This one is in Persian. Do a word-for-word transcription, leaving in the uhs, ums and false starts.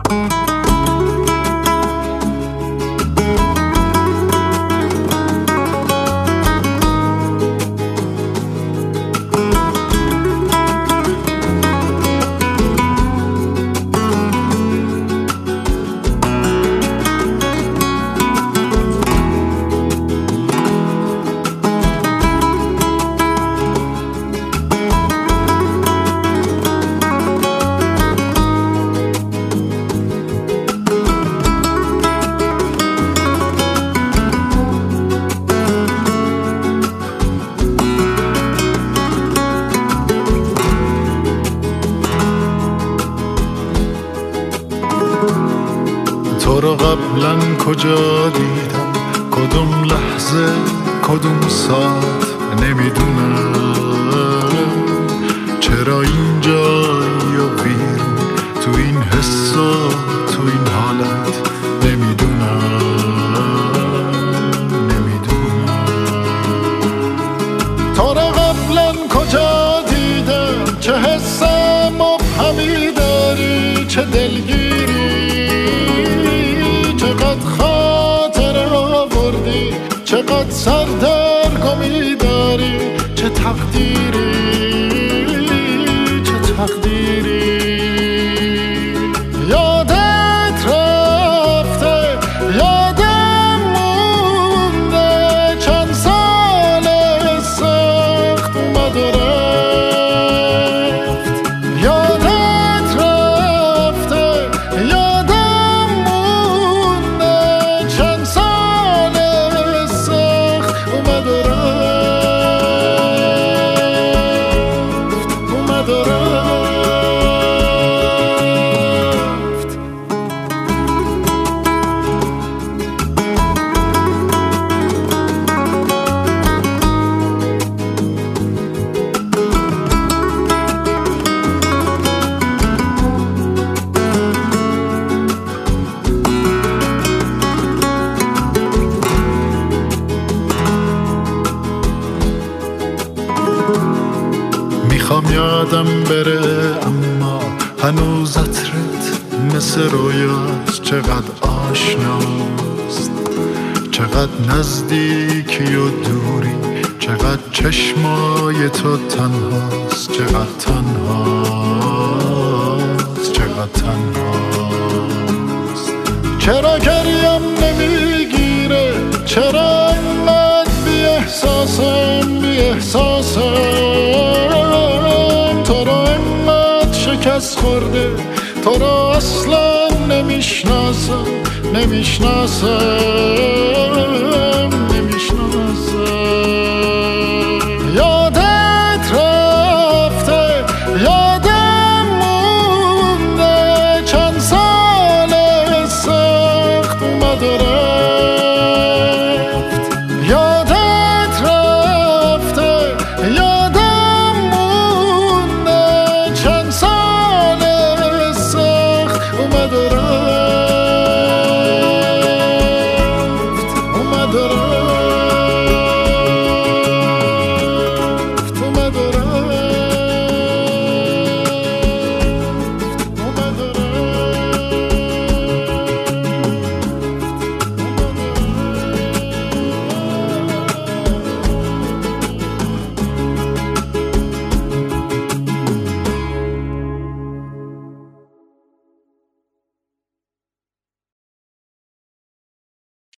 تو رو قبلا کجا دیدم، کدوم لحظه کدوم ساعت نمیدونم، چرا اینجایی و بیرون تو این حس و تو این حالت نمیدونم نمیدونم. تو رو قبلا کجا دیدم، چه حس مبهمی داری، چه دلگیری، چقدر خاطر آوردی، چقدر سردرگمی داری، چه تقدیری چه تقدیری. یادت رفته یادم مونده، چند سال سخت اومد و رفت. یادت رفته یادم مونده، چند سال سخت اومد و رفت اومد و رفت. میخوام یادم بره اما هنوز عطرت مثل رویاست، چقدر آشناست، چقدر نزدیکی و دوری، چقدر چشمای تو تنهاست، چقدر تنهاست چقدر تنهاست. چرا گریم نمیگیره، چرا انقدر بی احساسم بی احساسم. تو رو انقدر شکست خورده، تو رو اصلا نمیشناسم نمیشناسم.